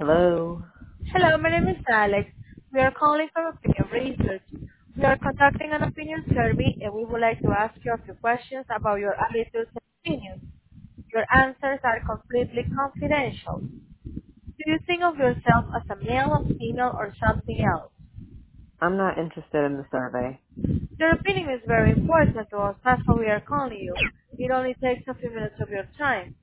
Hello. Hello, my name is Alex. We are calling from Opinion Research. We are conducting an opinion survey and we would like to ask you a few questions about your attitudes and opinions. Your answers are completely confidential. Do you think of yourself as a male, a female, or something else? I'm not interested in the survey. Your opinion is very important to us. That's why we are calling you. It only takes a few minutes of your time.